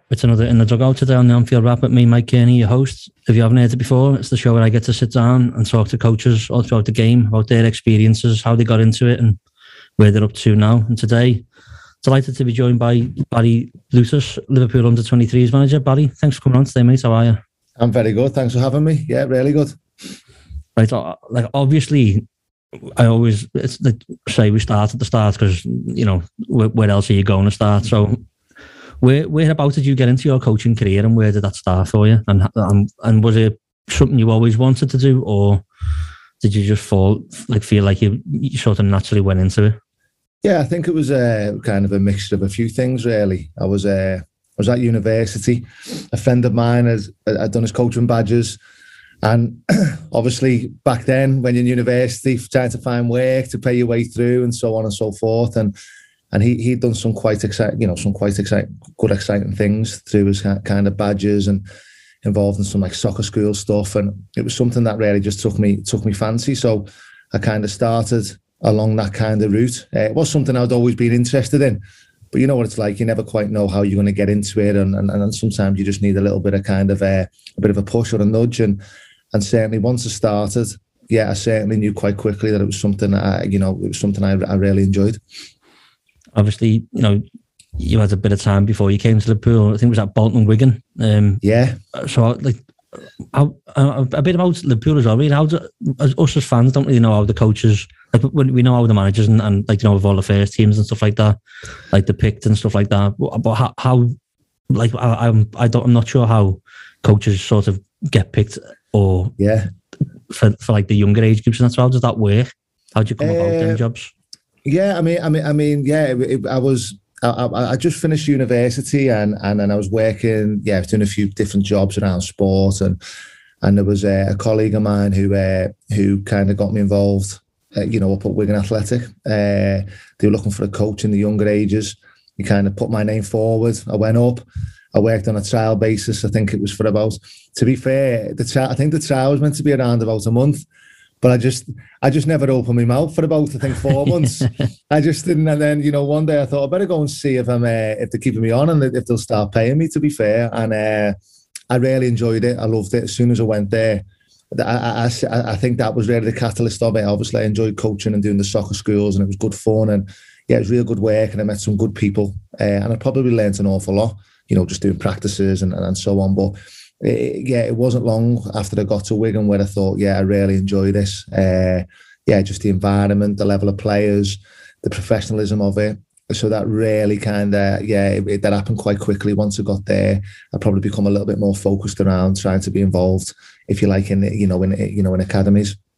It's another In the Dugout today on the On-Field Wrap with me, Mike Kearney, your host. If you haven't heard it before, it's the show where I get to sit down and talk to coaches all throughout the game about their experiences, how they got into it and where they're up to now. And today, delighted to be joined by Barry Blutus, Liverpool Under-23s manager. Barry, thanks for coming on today, mate. How are you? I'm very good. Thanks for having me. Yeah, really good. Right, like obviously, I always say we start at the start because, you know, where else are you going to start? So whereabouts did you get into your coaching career and where did that start for you? And was it something you always wanted to do, or did you just feel like you sort of naturally went into it? Yeah, I think it was kind of a mixture of a few things, really. I was at university. A friend of mine had done his coaching badges. And obviously back then, when you're in university, trying to find work to pay your way through and so on and so forth. And he'd done some quite exciting things through his kind of badges and involved in some like soccer school stuff. And it was something that really just took me fancy. So I kind of started along that kind of route. It was something I'd always been interested in, but you know what it's like. You never quite know how you're going to get into it. And sometimes you just need a little bit of kind of a bit of a push or a nudge. And certainly once I started, I certainly knew quite quickly that it was something I really enjoyed. Obviously, you know, you had a bit of time before you came to Liverpool. I think it was at Bolton and Wigan. So, like, a bit about Liverpool as well. I mean, us as fans don't really know how the coaches, like, we know how the managers and like, you know, with all the first teams and stuff like that, like the picked and stuff like that. But how like, I'm not sure how coaches sort of get picked or for like the younger age groups and that's how does that work? How do you come about them jobs? Yeah, I just finished university and I was working, doing a few different jobs around sport and there was a colleague of mine who kind of got me involved, up at Wigan Athletic. They were looking for a coach in the younger ages. He kind of put my name forward. I went up. I worked on a trial basis. I think it was for about, to be fair, I think the trial was meant to be around about a month. But I just never opened my mouth for about, I think, 4 months. I just didn't. And then, one day I thought I better go and see if they're keeping me on and if they'll start paying me, to be fair. And I really enjoyed it. I loved it. As soon as I went there, I think that was really the catalyst of it. Obviously, I enjoyed coaching and doing the soccer schools and it was good fun. And it was real good work and I met some good people. And I probably learned an awful lot, just doing practices and so on. But it wasn't long after I got to Wigan where I thought, I really enjoy this. Just the environment, the level of players, the professionalism of it. So that really kind of, that happened quite quickly. Once I got there, I probably become a little bit more focused around trying to be involved, if you like, in academies.